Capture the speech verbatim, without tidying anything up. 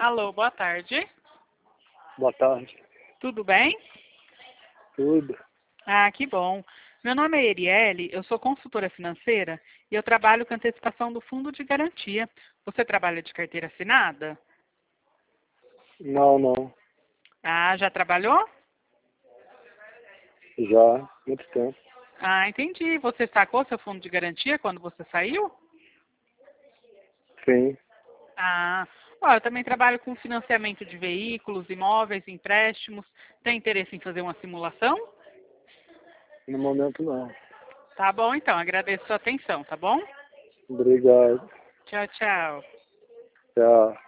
Alô, boa tarde. Boa tarde. Tudo bem? Tudo. Ah, que bom. Meu nome é Eriele, eu sou consultora financeira e eu trabalho com antecipação do fundo de garantia. Você trabalha de carteira assinada? Não, não. Ah, já trabalhou? Já, muito tempo. Ah, entendi. Você sacou seu fundo de garantia quando você saiu? Sim. Ah, ó, eu também trabalho com financiamento de veículos, imóveis, empréstimos. Tem interesse em fazer uma simulação? No momento não. Tá bom, então. Agradeço a sua atenção, tá bom? Obrigado. Tchau, tchau. Tchau.